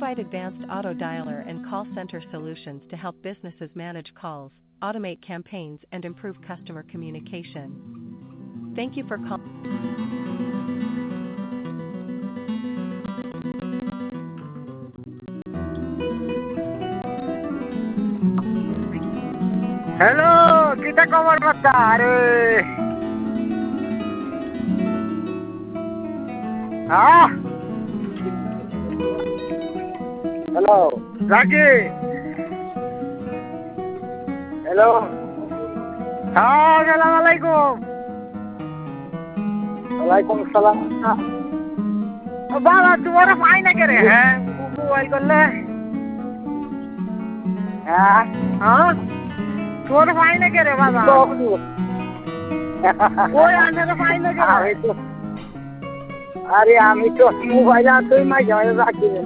provide advanced auto dialer and call center solutions to help businesses manage calls, automate campaigns, and improve customer communication. Thank you for calling. Hello, কিটা খবর বার্তা? আরে হ্যাঁ, hello রাকি, hello, হ্যাঁ সালাম আলাইকুম। ওয়ালাইকুম সালাম। বাবা তোমার পাই না কে রে? হ্যাঁ মোবাইল করলে হ্যাঁ হ্যাঁ তোর পাই না কে রে বাবা? ওই আনে পাই না কে? আরে আমি তো মোবাইল আর তুই মাঝে মাঝে রাখি।